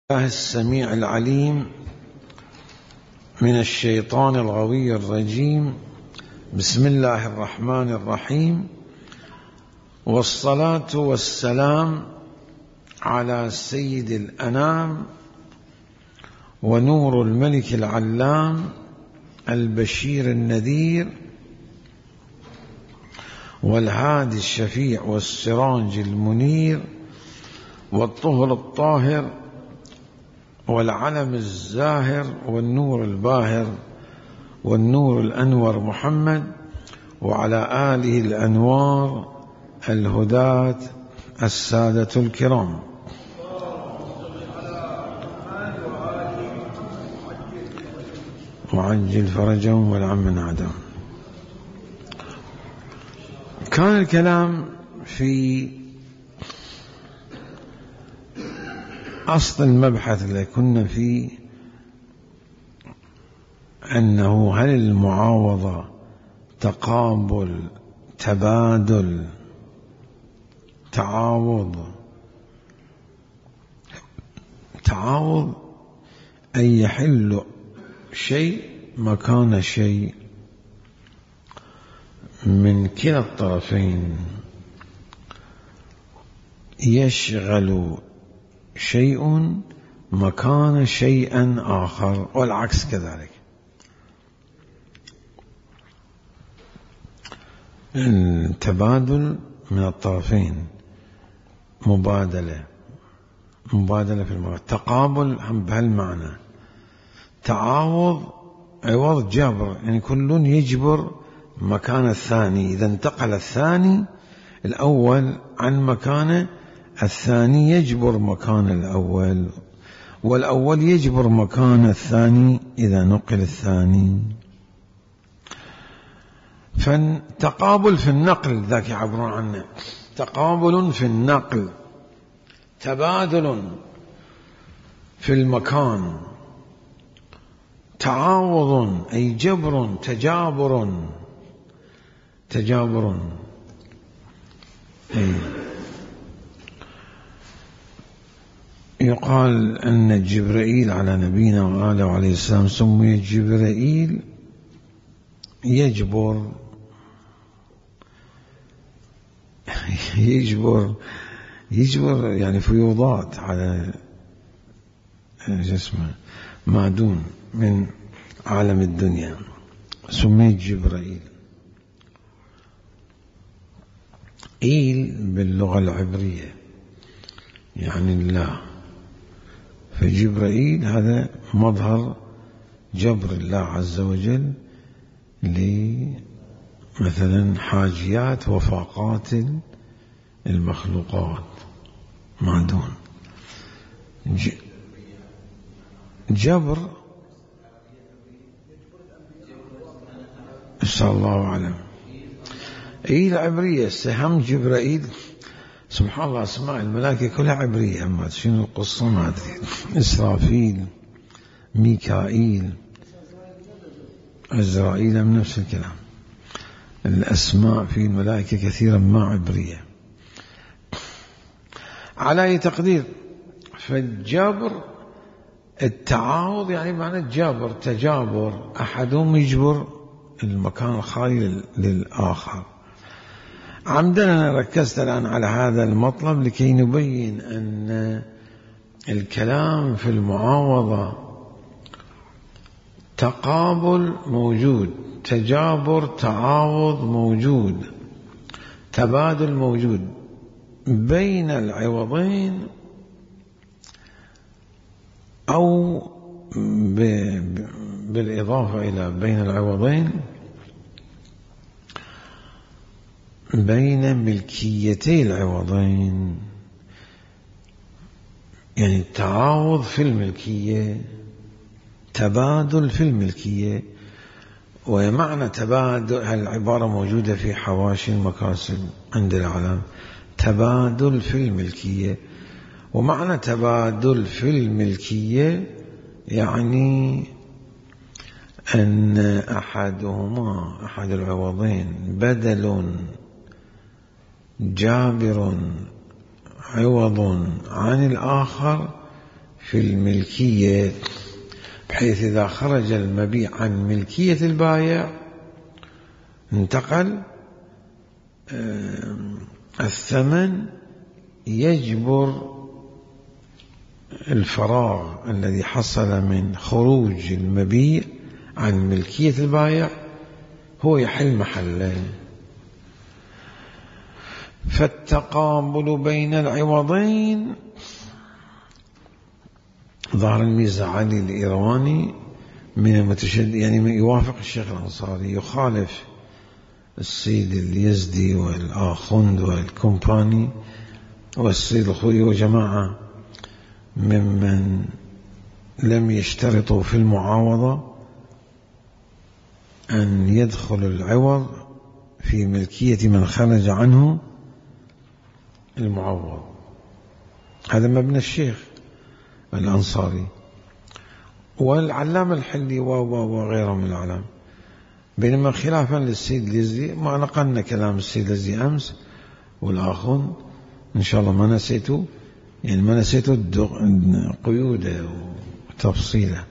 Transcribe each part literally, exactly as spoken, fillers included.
الله السميع العليم من الشيطان الغوي الرجيم. بسم الله الرحمن الرحيم، والصلاة والسلام على سيد الأنام ونور الملك العلام البشير النذير والهادي الشفيع والسراج المنير والطهر الطاهر والعلم الزاهر والنور الباهر والنور الأنور محمد، وعلى آله الأنوار الهداة السادة الكرام. وعجل فرجهم والعم من عدم. كان الكلام في أصل المبحث اللي كنا فيه، أنه هل المعاوضة تقابل، تبادل، تعاوض؟ تعاوض أن يحل شيء مكان شيء من كلا الطرفين، يشغل شيء مكان شيئا آخر، والعكس كذلك. التبادل من الطرفين، مبادلة مبادلة في المعنى، تقابل بهالمعنى، تعاوض عوض جبر، يعني كل يجبر مكان الثاني. إذا انتقل الثاني الأول عن مكانه، الثاني يجبر مكان الأول، والأول يجبر مكان الثاني إذا نقل الثاني. فالتقابل في النقل ذاك يعبرون عنه، تقابل في النقل، تبادل في المكان، تعاوض أي جبر، تجابر تجابر أي. يقال أن جبرائيل على نبينا وآله عليه السلام سمي جبرائيل يجبر يجبر يجبر يعني فيوضات على جسمه ما دون من عالم الدنيا، سمي جبرائيل. إيل باللغة العبرية يعني الله، فجبرائيل هذا مظهر جبر الله عز وجل لمثلا حاجيات وفاقات المخلوقات ما دون. جبر صلى الله عليه. إيه العبرية سهم جبرائيل، سبحان الله أسماء الملائكة كلها عبرية، أما شنو القصة ما أدري. إسرافيل، ميكائيل، عزرائيل من نفس الكلام. الأسماء في الملائكة كثيرا ما عبرية على أي تقدير. فالجبر التعاوض يعني معنى الجبر، تجابر، أحدهم يجبر المكان الخالي للآخر. عمدنا ركزت الآن على هذا المطلب لكي نبين أن الكلام في المعاوضة تقابل موجود، تجابر تعاوض موجود، تبادل موجود بين العوضين أو بالإضافة إلى بين العوضين، بين ملكيتي العوضين، يعني التعاوض في الملكية، تبادل في الملكية. ومعنى تبادل العبارة موجودة في حواشي المكاسب عند العلم، تبادل في الملكية. ومعنى تبادل في الملكية يعني أن أحدهما أحد العوضين بدل جابر عوض عن الآخر في الملكية، بحيث إذا خرج المبيع عن ملكية البائع انتقل الثمن يجبر الفراغ الذي حصل من خروج المبيع عن ملكية البائع، هو يحل محله. فالتقابل بين العوضين ظهر الميزة علي الإيرواني من المتشدد، يعني يوافق الشيخ الأنصاري، يخالف السيد اليزدي والآخوند والكومباني والسيد الخوي وجماعة ممن لم يشترطوا في المعاوضة أن يدخل العوض في ملكية من خرج عنه المعوض. هذا مبنى الشيخ الأنصاري والعلامة الحلي وغيرهم من العلام. بينما خلافا للسيد اليزدي، ما نقلنا كلام السيد اليزدي أمس والآخون إن شاء الله ما نسيته، يعني ما نسيته قيوده وتفصيله.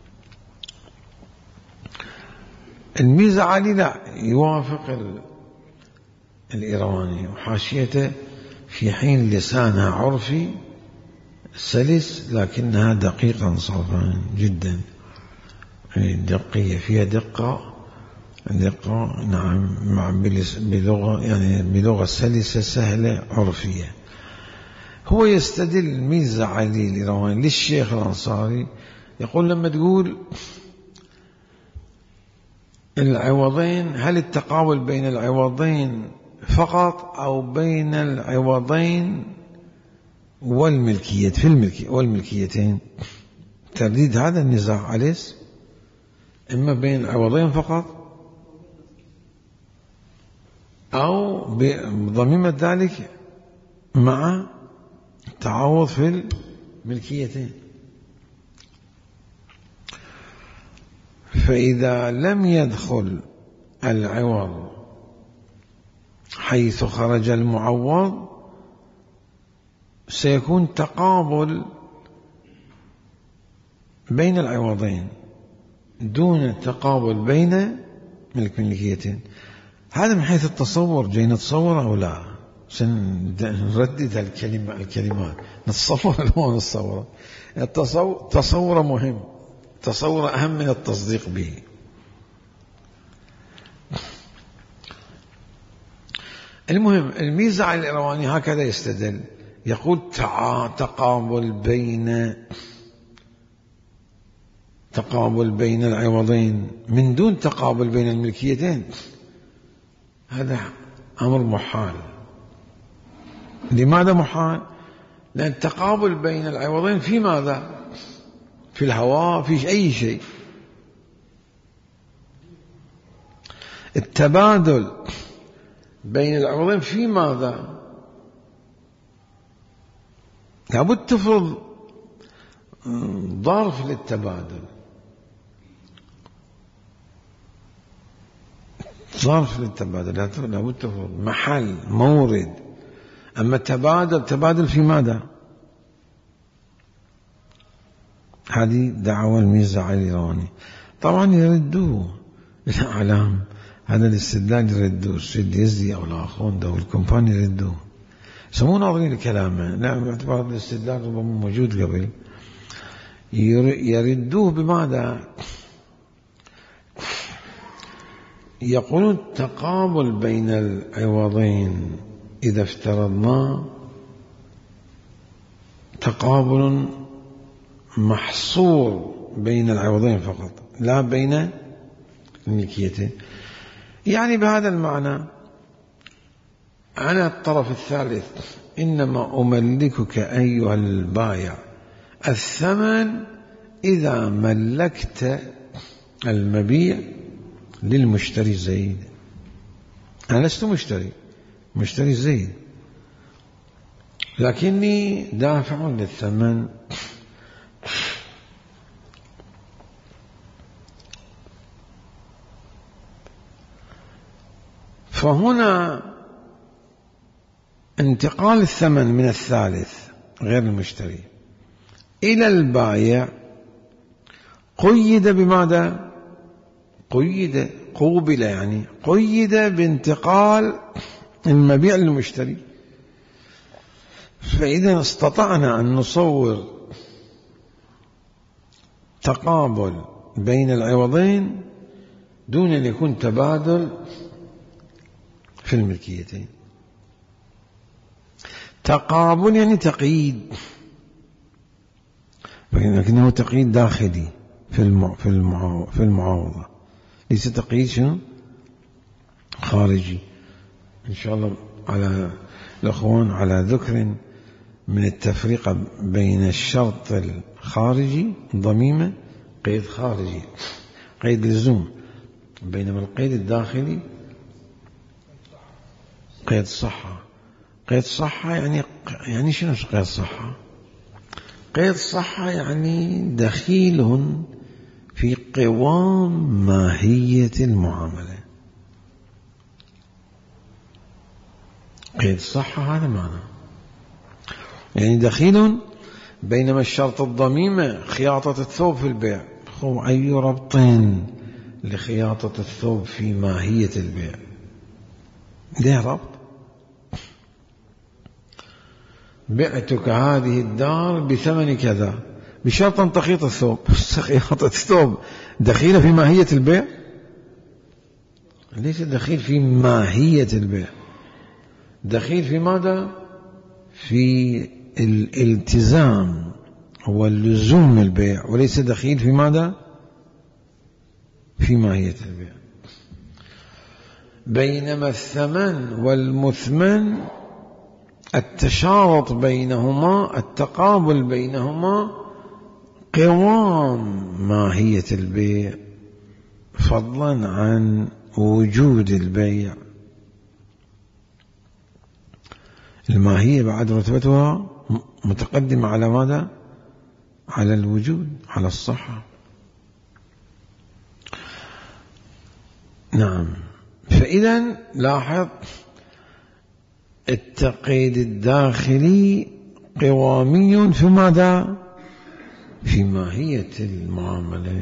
الميزة علي لا يوافق الإيرواني وحاشيته، في حين لسانها عرفي سلس لكنها دقيقة صرفا جدا، دقية فيها دقة دقة نعم، مع بلغة يعني بلغة سلسة سهلة عرفية. هو يستدل الميزة علي الإيرواني للشيخ الأنصاري، يقول لما تقول العوضين، هل التقابل بين العوضين فقط أو بين العوضين والملكية في الملكية والملكيتين؟ ترديد هذا النزاع عليه، إما بين العوضين فقط أو بضميمة ذلك مع تعاوض في الملكيتين. فإذا لم يدخل العوض حيث خرج المعوض، سيكون تقابل بين العوضين دون التقابل بين الملكيتين. هذا من حيث التصور، جاي نتصور أو لا؟ سنردد الكلمة الكلمات نتصور أو نتصور. التصور مهم، تصور أهم من التصديق به. المهم الميزة على الإيرواني هكذا يستدل، يقول تقابل بين تقابل بين العوضين من دون تقابل بين الملكيتين، هذا أمر محال. لماذا محال؟ لأن التقابل بين العوضين في ماذا؟ في الهواء، في أي شيء. التبادل بين العوضين في ماذا؟ لابد تفرض ظرف للتبادل، ظرف للتبادل لابد تفرض محل مورد. أما التبادل تبادل في ماذا؟ هذه دعوة الميزة على الإيرواني. طبعا يردوه الأعلام، هذا الاستدلال يردوه السيد اليزدي أو الآخوند أو الكومباني يردوه، سموه ناظرين لكلامه. لا، باعتبار الاستدلال ربما موجود قبل. يردوه بماذا؟ يقولون التقابل بين العوضين إذا افترضنا تقابل محصور بين العوضين فقط لا بين الملكيتين، يعني بهذا المعنى أنا الطرف الثالث إنما أملكك أيها البائع الثمن إذا ملكت المبيع للمشتري زيد. أنا لست مشتري، مشتري زيد، لكني دافع للثمن. فهنا انتقال الثمن من الثالث غير المشتري إلى البائع قيد بماذا؟ قيد قوبل يعني قيد بانتقال المبيع للمشتري. فإذا استطعنا أن نصور تقابل بين العوضين دون أن يكون تبادل في الملكيتين. تقابل يعني تقييد، لكنه تقييد داخلي في في المعاوضة، ليس تقييد شنو خارجي. إن شاء الله على الأخوان على ذكر من التفريق بين الشرط الخارجي ضميمة قيد خارجي قيد لزوم، بينما القيد الداخلي قيد صحة. قيد صحة يعني يعني شنو قيد صحة؟ قيد صحة يعني دخيل في قوام ماهية المعاملة. قيد صحة هذا معنى، يعني دخيل. بينما الشرط الضميمة خياطة الثوب في البيع، خو أي ربطين لخياطة الثوب في ماهية البيع؟ ليه ربط؟ بعتك هذه الدار بثمن كذا بشرط أن تخيط الثوب. خياطة الثوب دخيلة في ماهية البيع؟ ليس دخيل في ماهية البيع، دخيل في ماذا؟ في الالتزام واللزوم البيع، وليس دخيل في ماذا؟ في ماهية البيع. بينما الثمن والمثمن التشارط بينهما، التقابل بينهما قوام ماهية البيع فضلا عن وجود البيع. الماهية بعد رتبتها متقدمة على ماذا؟ على الوجود، على الصحة. نعم. فإذا لاحظ التقييد الداخلي قوامي في ماذا؟ في ماهية المعاملة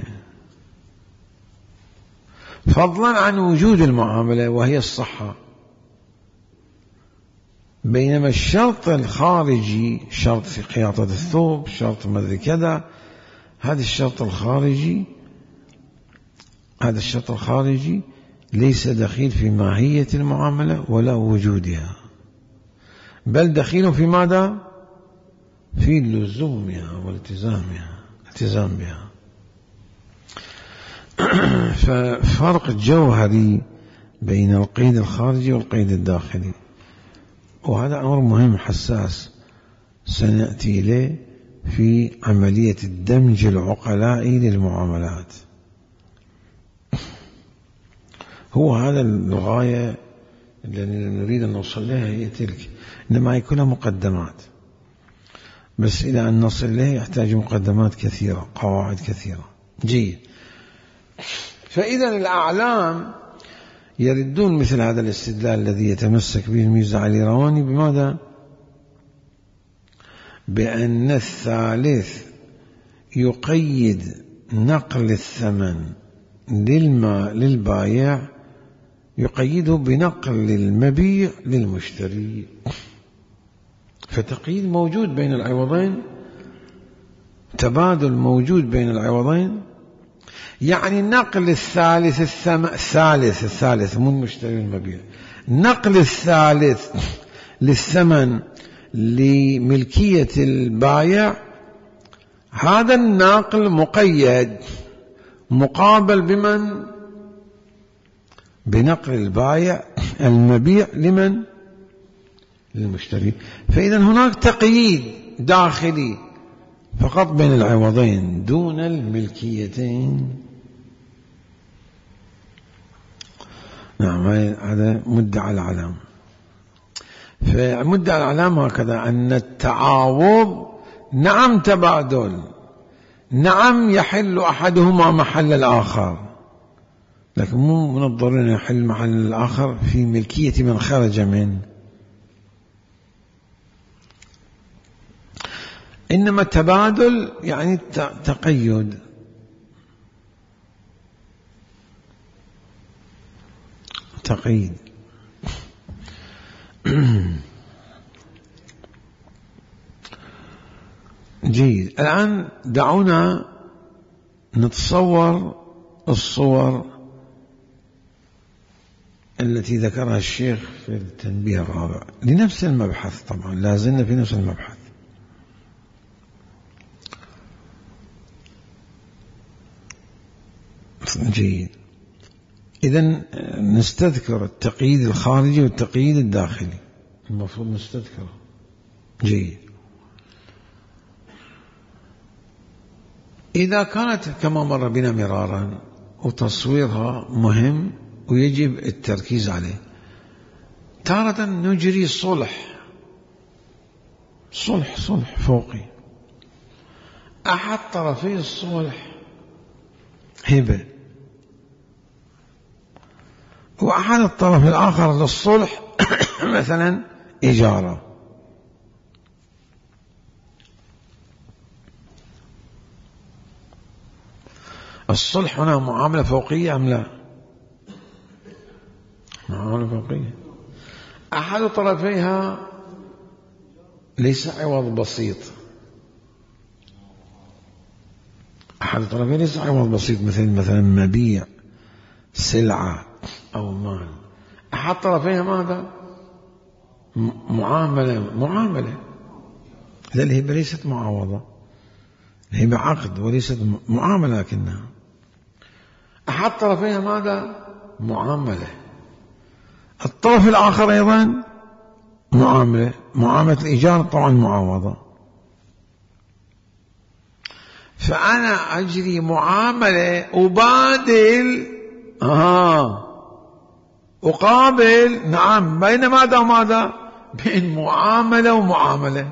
فضلا عن وجود المعاملة وهي الصحة. بينما الشرط الخارجي، شرط في خياطة الثوب، شرط ماذا كذا، هذا الشرط الخارجي هذا الشرط الخارجي ليس دخيل في ماهية المعاملة ولا وجودها، بل دخيل في ماذا؟ في لزومها والتزامها التزام بها. ففرق جوهري بين القيد الخارجي والقيد الداخلي، وهذا أمر مهم حساس سنأتي إليه في عملية الدمج العقلائي للمعاملات. هو هذا الغاية التي نريد أن نوصل لها، هي تلك، إنما هي كلها مقدمات، بس إلى أن نصل إليه يحتاج مقدمات كثيرة، قواعد كثيرة. جيد. فإذا الأعلام يردون مثل هذا الاستدلال الذي يتمسك به الميرزا علي رواني بماذا؟ بأن الثالث يقيد نقل الثمن للما للبائع، يقيده بنقل المبيع للمشتري. فتقييد موجود بين العوضين، تبادل موجود بين العوضين، يعني نقل الثالث الثمن الثالث الثالث مو المشتري والمبيع، نقل الثالث للثمن لملكية البائع، هذا الناقل مقيد مقابل بمن؟ بنقل البائع المبيع لمن؟ للمشتري. فإذا هناك تقييد داخلي فقط بين العوضين دون الملكيتين. نعم، هذا مدعى العلام. فمدعى العلام هكذا، أن التعاوض نعم تبادل، نعم يحل أحدهما محل الآخر، لكن مو من الضروري أن يحل محل الآخر في ملكية من خرج منه. إنما التبادل يعني تقيد. تقييد. جيد. الآن دعونا نتصور الصور التي ذكرها الشيخ في التنبيه الرابع لنفس المبحث، طبعا لا زلنا في نفس المبحث. جيد. إذن نستذكر التقييد الخارجي والتقييد الداخلي، المفروض نستذكره. جيد. إذا كانت كما مر بنا مرارا وتصويرها مهم ويجب التركيز عليه، تارة نجري صلح صلح صلح فوقي، أحد طرفي الصلح هبة، وأحد الطرف الآخر للصلح مثلا إجارة. الصلح هنا معاملة فوقية أم لا؟ معاملة فوقية. أحد طرفيها ليس عوض بسيط، أحد طرفيها ليس عوض بسيط، مثل مثلا مبيع سلعة أو مال. أحد طرفيها ماذا؟ معاملة معاملة. إذا الهبة ليست معاوضة، الهبة عقد وليست معاملة، لكنها أحد طرفيها ماذا؟ معاملة. الطرف الآخر أيضا معاملة، معاملة الإيجار طبعا معاوضة. فأنا أجري معاملة أبادل آه أقابل، نعم، بين ماذا وماذا؟ بين معاملة ومعاملة.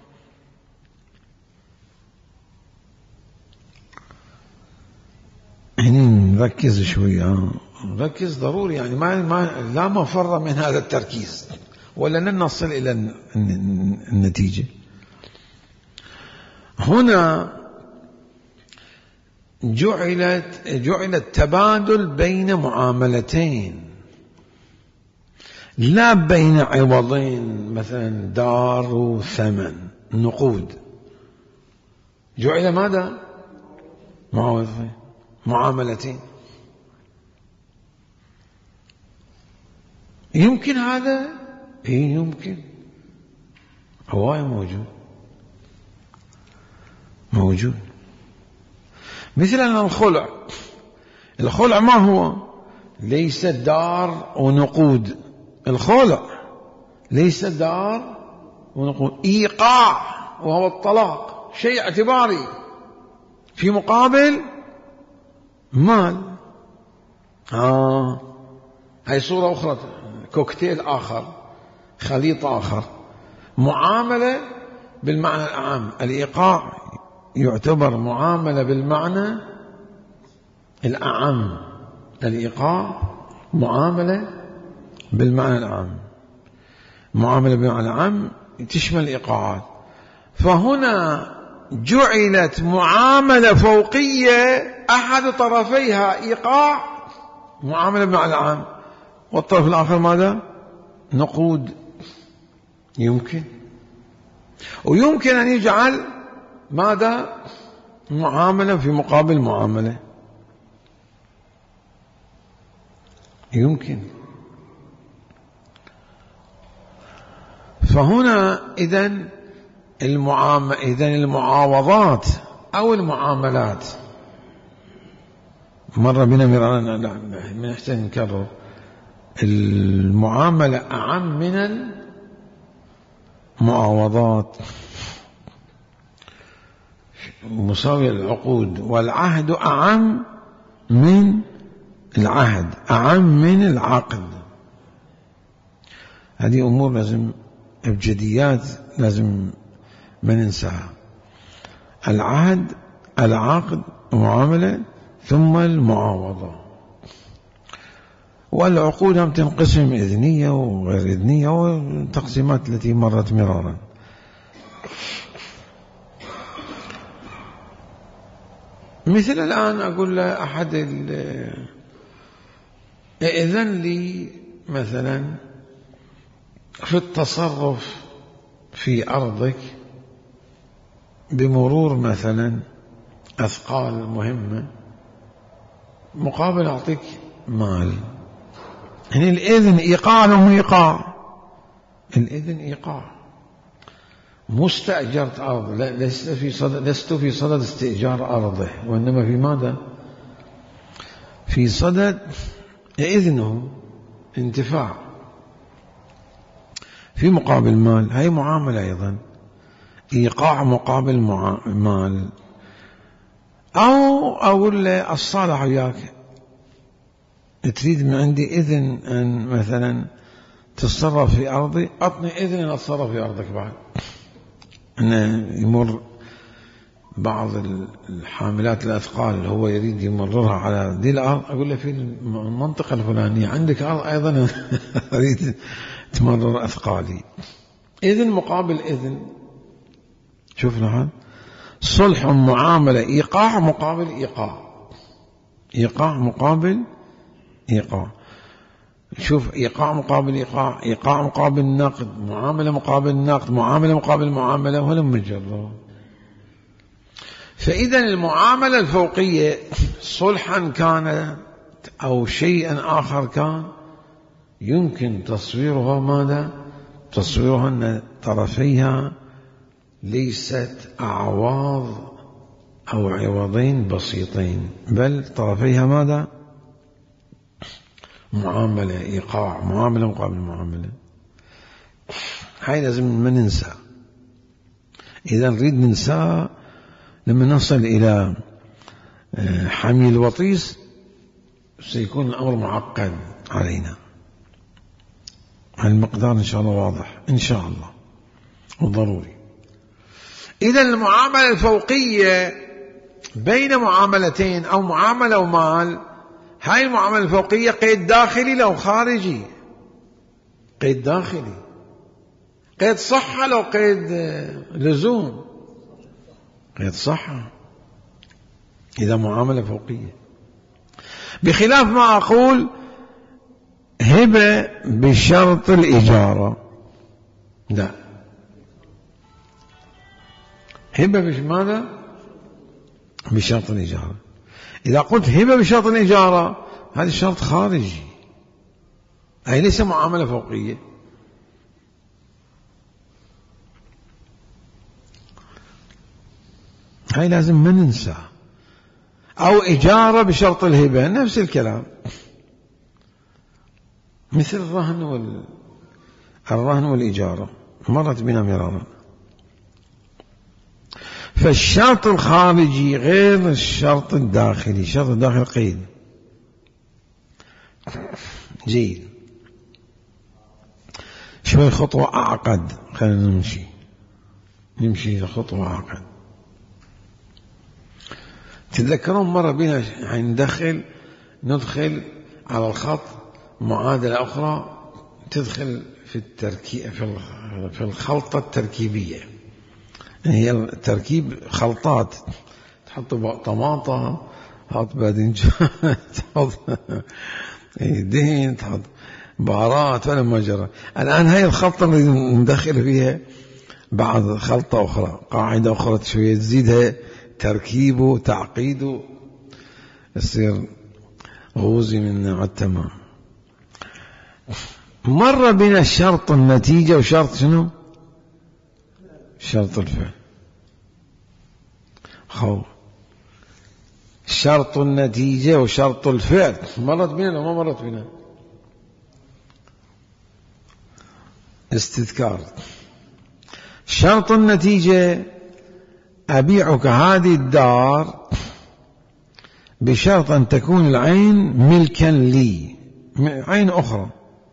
هنا نركز شوية، نركز ضروري، يعني ما, ما لا مفر من هذا التركيز ولا لن نصل إلى النتيجة. هنا جعلت جعل التبادل بين معاملتين، لا بين عوضين، مثلا دار وثمن نقود. جعل ماذا؟ معاوضتين، معاملتين. يمكن هذا؟ إيه يمكن، هواي موجود موجود. مثلا الخلع. الخلع ما هو؟ ليس دار ونقود. الخلع ليس دار ونقود، إيقاع وهو الطلاق، شيء اعتباري في مقابل مال. آه هاي صورة أخرى، كوكتيل آخر، خليط آخر. معاملة بالمعنى العام، الإيقاع يعتبر معاملة بالمعنى الأعم. الإيقاع معاملة بالمعنى العام، معاملة بالمعنى العام تشمل الإيقاعات. فهنا جعلت معاملة فوقية أحد طرفيها إيقاع، معاملة بالمعنى العام، والطرف الآخر ماذا؟ نقود. يمكن، ويمكن أن يجعل ماذا؟ معاملة في مقابل معاملة. يمكن. فهنا إذن المعام... إذن المعاوضات أو المعاملات، مر بنا مرارا، من أحسن نكرر، المعاملة أعم من المعاوضات، مساوية العقود، والعهد أعم من العهد، أعم من العقد. هذه أمور لازم، أبجديات لازم ما ننساها. العهد، العقد، معاملة، ثم المعاوضة. والعقود هم تنقسم إذنية وغير إذنية، والتقسيمات التي مرت مرارا. مثل الآن أقول له أحد إذن لي مثلا في التصرف في أرضك بمرور مثلا أثقال مهمة مقابل أعطيك مال. يعني الإذن إيقاع أو إيقاع؟ الإذن إيقاع. مستأجرت أرض، لست في صدد لست في صدد استئجار أرضه، وإنما في ماذا؟ في صدد إذنه انتفاع في مقابل مال. هاي معاملة أيضا، إيقاع مقابل مال. أو أقول له الصالح وياك، تريد من عندي إذن أن مثلا تتصرف في أرضي، أعطني إذن أن أتصرف في أرضك. بعد أن يمر بعض الحاملات الأثقال اللي هو يريد يمررها على دي الأرض، أقول له في المنطقة الفلانية عندك أرض أيضا أريد تمرر أثقالي. إذن مقابل إذن. شوف لحظة، صلح معاملة، إيقاع مقابل إيقاع، إيقاع مقابل إيقاع. شوف، إيقاع مقابل إيقاع، إيقاع مقابل نقد، معاملة مقابل نقد، معاملة مقابل معاملة، ولم مجرد. فإذا المعاملة الفوقية صلحا كانت أو شيئا آخر كان، يمكن تصويرها ماذا؟ تصويرها أن طرفيها ليست أعواض أو عوضين بسيطين، بل طرفيها ماذا؟ معاملة، إيقاع، معاملة مقابل معاملة. هاي لازم ما ننسى. إذا نريد ننسى لما نصل إلى حمي الوطيس سيكون الأمر معقد علينا. المقدار إن شاء الله واضح إن شاء الله وضروري. إذا المعاملة الفوقية بين معاملتين أو معاملة ومال، هاي المعاملة الفوقية قيد داخلي لو خارجي؟ قيد داخلي. قيد صحة لو قيد لزوم؟ قيد صحة إذا معاملة فوقية. بخلاف ما أقول هبة بشرط الإجارة، لا، هبة بش ماذا؟ بشرط الإجارة. إذا قلت هبة بشرط الإجارة هذا شرط خارجي، أي ليس معاملة فوقية. هاي لازم ما ننسى. أو إجارة بشرط الهبة نفس الكلام، مثل الرهن وال... الرهن والإجارة مرت بنا مرارا. فالشرط الخارجي غير الشرط الداخلي. الشرط الداخلي قيد. جيد. شوي خطوة أعقد، خلينا نمشي نمشي خطوة أعقد. تتذكرون مرة بنا ندخل ندخل على الخط معادلة أخرى تدخل في التركيب في الخلطة التركيبية. هي التركيب خلطات، تحط طماطة، تحط باذنجان، تحط دهن، تحط بهارات، ولا ما جرى. الآن هاي الخلطة اللي ندخل فيها بعض خلطة أخرى، قاعدة أخرى شوية تزيدها تركيبه وتعقيده، يصير غوزي من نوع التمام. مر بنا شرط النتيجة وشرط شنو؟ شرط الفعل. خو شرط النتيجة وشرط الفعل مرت بنا ولا ما مرت بنا؟ استذكار. شرط النتيجة: أبيعك هذه الدار بشرط أن تكون العين ملكا لي، عين أخرى.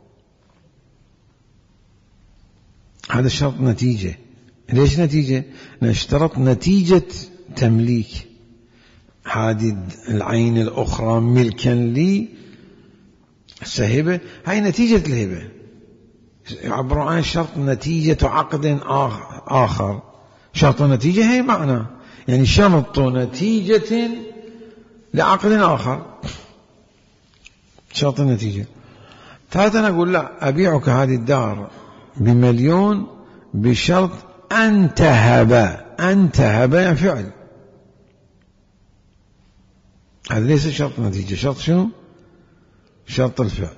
هذا شرط نتيجة. ليش نتيجة؟ نشترط نتيجة تمليك هذه العين الأخرى ملكا لي سهبة. هاي نتيجة الهبة، يعبر عن شرط نتيجة عقد آخر. شرط النتيجة هي معنى، يعني شرط نتيجة لعقد آخر، شرط النتيجة. ثالثا أقول لا، أبيعك هذه الدار بمليون بشرط أن تهب. أن تهب يعني فعل، هذا ليس شرط نتيجة. شرط شنو؟ شرط الفعل.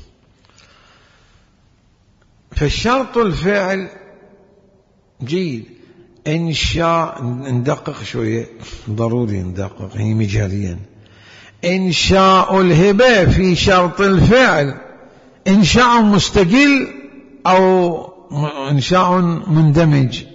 فالشرط الفعل جيد. إنشاء، ندقق شوية، ضروري ندقق هي مجاليا. إنشاء الهبة في شرط الفعل إنشاء مستقل أو إنشاء مندمج؟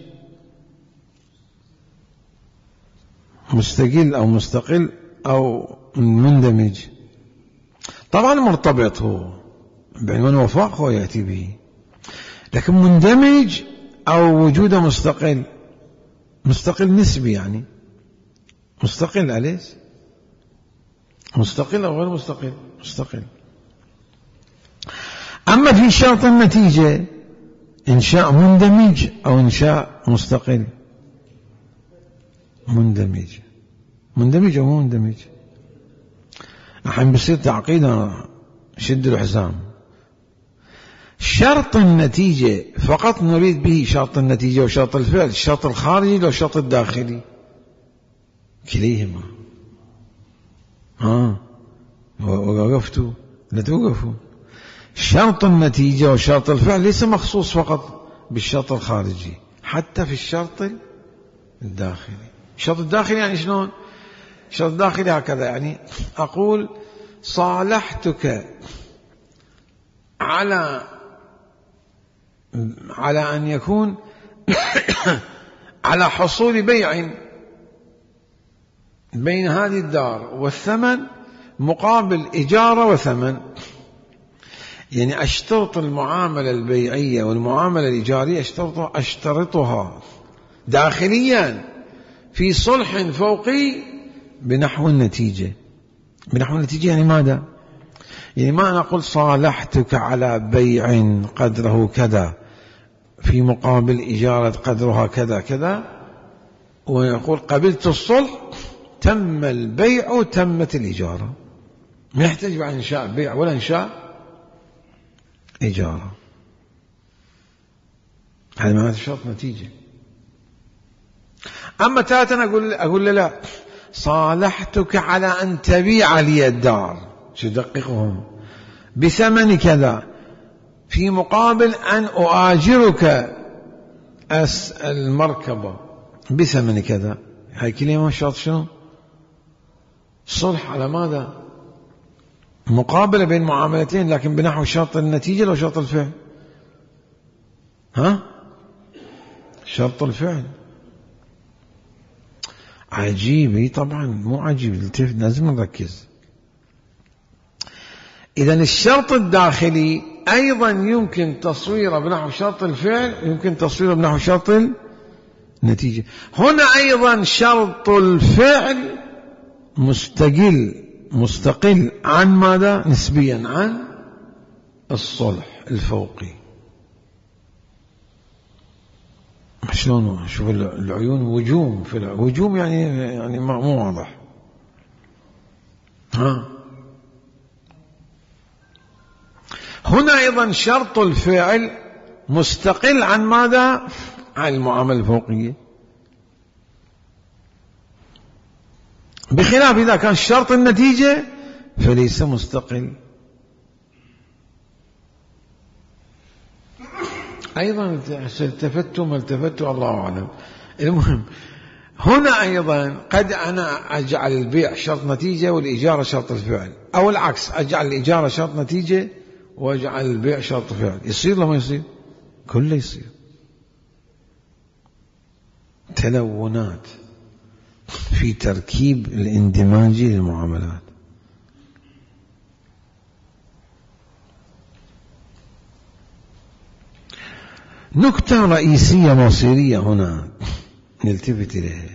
مستقل أو مستقل أو مندمج. طبعا مرتبط هو بعنوان وفاق هو يأتي به، لكن مندمج أو وجوده مستقل. مستقل نسبي يعني، مستقل أليس؟ مستقل أو غير مستقل؟ مستقل. أما في شرط النتيجة إنشاء مندمج أو إنشاء مستقل؟ مندمج. مندمج أو مو مندمج؟ الحين بصير تعقيد، شد الحزام. شرط النتيجة فقط نريد به شرط النتيجة وشرط الفعل، الشرط الخارجي لو الشرط الداخلي؟ كليهما. ها وقفتوا؟ لا توقفوا. شرط النتيجة وشرط الفعل ليس مخصوص فقط بالشرط الخارجي، حتى في الشرط الداخلي. الشرط الداخلي يعني شلون؟ الشرط الداخلي هكذا، يعني أقول صالحتك على على أن يكون على حصول بيع بين هذه الدار والثمن مقابل إجارة وثمن. يعني أشترط المعاملة البيعية والمعاملة الإيجارية أشترطها, أشترطها داخليا في صلح فوقي بنحو النتيجة. بنحو النتيجة يعني ماذا؟ يعني ما أنا أقول صالحتك على بيع قدره كذا في مقابل إجارة قدرها كذا كذا، ويقول قبلت الصلح، تم البيع وتمت الإجارة، ما يحتاج بعد إنشاء بيع ولا إنشاء إجارة. هذا معناته شرط نتيجة. أما ثالثا أقول أقول لا، صالحتك على أن تبيع لي الدار، شدققهم، بثمن كذا في مقابل أن أؤاجرك المركبة بثمن كذا. هاي كلمة شرط شنو؟ صلح على ماذا؟ مقابلة بين معاملتين، لكن بنحو شرط النتيجة لو شرط الفعل؟ ها؟ شرط الفعل. عجيب طبعا، مو عجيب، لازم نركز. إذن الشرط الداخلي أيضا يمكن تصويره بنحو شرط الفعل، يمكن تصويره بنحو شرط النتيجة. هنا أيضا شرط الفعل مستقل مستقل عن ماذا؟ نسبيا عن الصلح الفوقي. شلون؟ شوف العيون وجوم في الوجوم، يعني يعني مو واضح. ها هنا أيضا شرط الفعل مستقل عن ماذا؟ عن المعاملة الفوقية، بخلاف إذا كان شرط النتيجة فليس مستقل. أيضا التفتوا ما التفتوا الله أعلم. المهم هنا أيضا قد أنا أجعل البيع شرط نتيجة والإجارة شرط الفعل، أو العكس، أجعل الإجارة شرط نتيجة وأجعل البيع شرط فعل. يصير لما يصير كله يصير. تلونات في تركيب الاندماجي للمعاملات. نكتة رئيسية مصيرية هنا نلتفت إليها.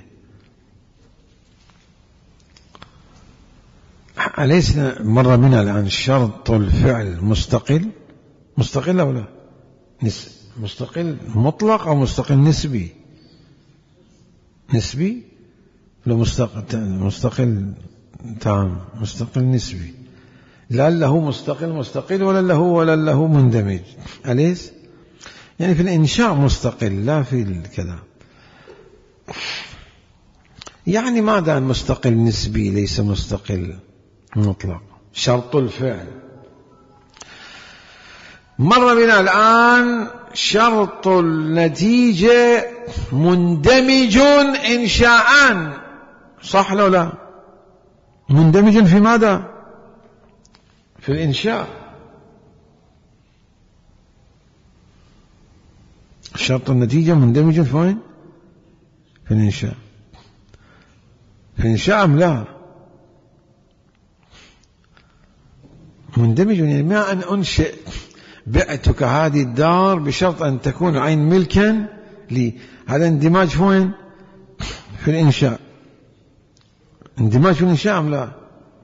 أليس مر بنا الآن شرط الفعل مستقل؟ مستقل أو لا؟ مستقل مطلق أو مستقل نسبي؟ نسبي. لو مستقل مستقل تام مستقل نسبي، لا له مستقل مستقل ولا له ولا له مندمج. أليس يعني في الإنشاء مستقل لا في الكلام. يعني ماذا مستقل نسبي ليس مستقل مطلق؟ شرط الفعل مر بنا الآن. شرط النتيجة مندمج إنشاء، صح لو لا؟ مندمج في ماذا؟ في الإنشاء. شرط النتيجة مندمج في وين؟ في الإنشاء. في الإنشاء أم لا؟ مندمج يعني ما أن أنشئ بعتك هذه الدار بشرط أن تكون عين ملكا لي، هذا اندماج في وين؟ في الإنشاء. اندماج في الإنشاء أم لا؟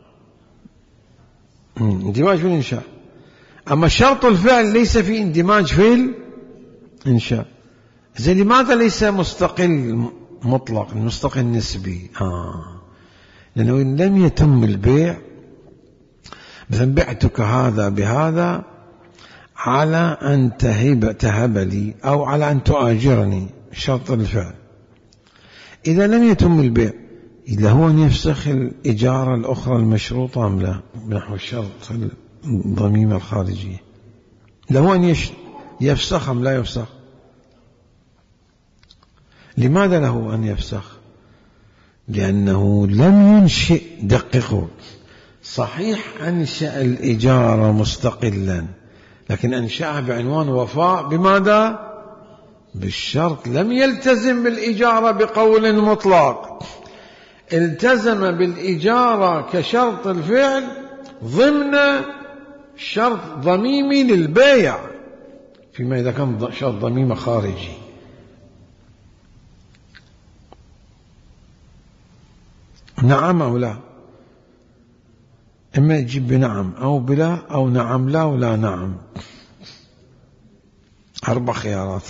اندماج في الإنشاء. أما شرط الفعل ليس في اندماج في الإنشاء. زي لماذا ليس مستقل مطلق مستقل نسبي؟ آه. لأنه إن لم يتم البيع، مثلا بعتك هذا بهذا على أن تهب, تهب لي أو على أن تؤاجرني، شرط الفعل. إذا لم يتم البيع، إذا هو أن يفسخ الإجارة الأخرى المشروطة أم لا، نحو الشرط الضميمة الخارجية، له أن يفسخ أم لا يفسخ؟ لماذا له أن يفسخ؟ لأنه لم ينشئ. دققوا، صحيح أنشأ الإجارة مستقلا، لكن أنشأها بعنوان وفاء بماذا؟ بالشرط. لم يلتزم بالإجارة بقول مطلق، التزم بالإجارة كشرط الفعل ضمن شرط ضميمي للبيع، فيما إذا كان شرط ضميمة خارجي. نعم أو لا؟ إما يجيب بنعم أو بلا، أو نعم لا ولا نعم، أربع خيارات.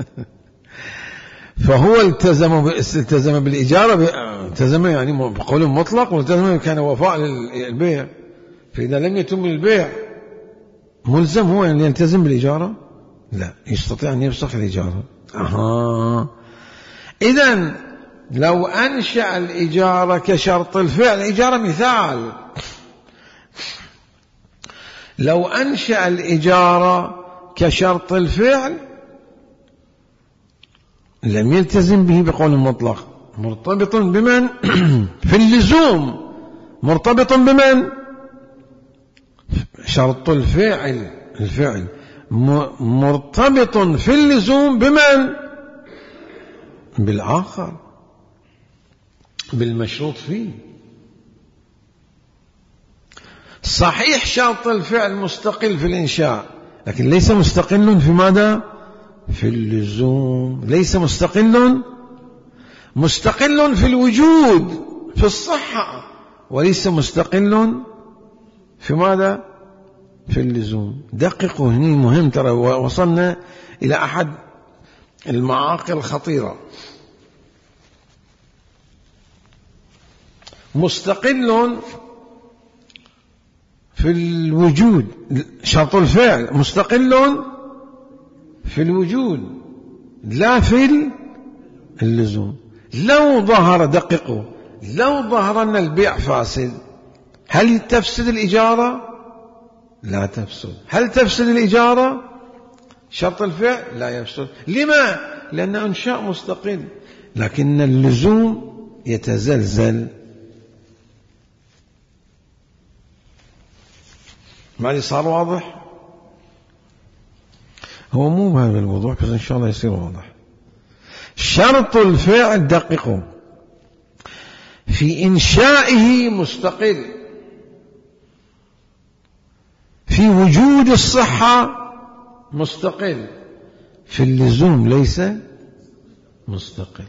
فهو التزم التزم بالإجارة، التزم يعني بقول مطلق، والتزم كان وفاء للبيع. فإذا لم يتم البيع ملزم هو أن يلتزم بالإجارة؟ لا، يستطيع أن يفسخ الإجارة. أها. إذن لو أنشأ الإجارة كشرط الفعل، إجارة مثال، لو أنشأ الإجارة كشرط الفعل لم يلتزم به بقول مطلق، مرتبط بمن؟ في اللزوم مرتبط بمن؟ شرط الفعل الفعل مرتبط في اللزوم بمن؟ بالآخر، بالمشروط فيه. صحيح شرط الفعل مستقل في الإنشاء، لكن ليس مستقل في ماذا؟ في اللزوم. ليس مستقل، مستقل في الوجود في الصحة، وليس مستقل في ماذا؟ في اللزوم. دققوا هنا مهم، ترى وصلنا إلى أحد المعاقل الخطيرة. مستقل في الوجود، شرط الفعل مستقل في الوجود لا في اللزوم. لو ظهر، دققوا، لو ظهر أن البيع فاسد، هل تفسد الإجارة؟ لا تفسد. هل تفسد الإجارة؟ شرط الفعل لا يفسد. لما؟ لأن إنشاء مستقل، لكن اللزوم يتزلزل. معلي صار واضح؟ هو مو بهذا الوضوح، بس إن شاء الله يصير واضح. شرط الفعل، دققوا، في إنشائه مستقل، في وجود الصحة مستقل، في اللزوم ليس مستقل.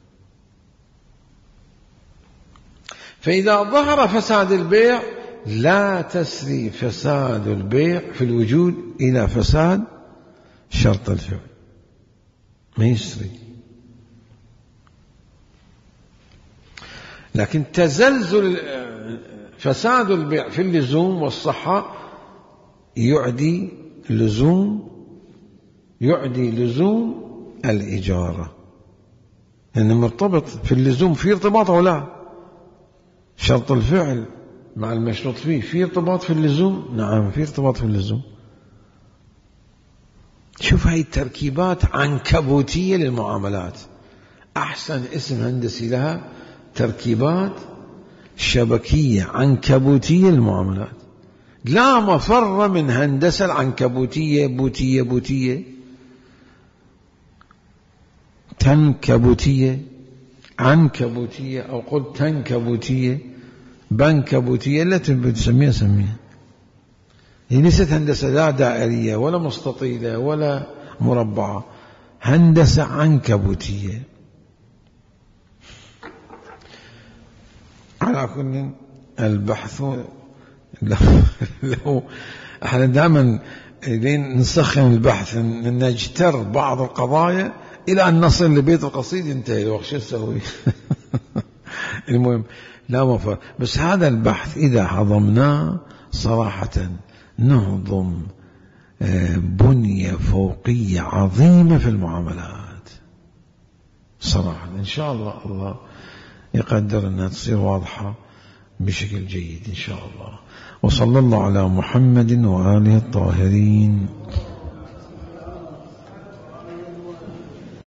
فإذا ظهر فساد البيع لا تسري فساد البيع في الوجود إلى فساد شرط الفعل، ما يسري. لكن تزلزل فساد البيع في اللزوم والصحة يعدي لزوم يعدي لزوم الإجارة، لأنه يعني مرتبط في اللزوم، في ارتباط أو لا؟ شرط الفعل مع المشروط فيه في ارتباط في اللزوم. نعم في ارتباط في اللزوم. شوف هاي التركيبات عنكبوتية للمعاملات، أحسن اسم هندسي لها تركيبات شبكية عنكبوتية للمعاملات. لا مفر من هندسة العنكبوتية، بوتية بوتية تنكبوتية عنكبوتية، أو قلت تنكبوتية بنكبوتية، لا تسميها سميها. هي ليست هندسة لا دائرية ولا مستطيلة ولا مربعة، هندسة عنكبوتية. على كل البحث لو احنا دائما نسخن البحث، نجتر بعض القضايا إلى أن نصل لبيت القصيد ينتهي الوقت، شو نسوي؟ المهم لا مفر. بس هذا البحث إذا هضمناه صراحة نهضم بنية فوقية عظيمة في المعاملات صراحة. إن شاء الله الله يقدر أنها تصير واضحة بشكل جيد إن شاء الله. وصلى الله على محمد وآله الطاهرين.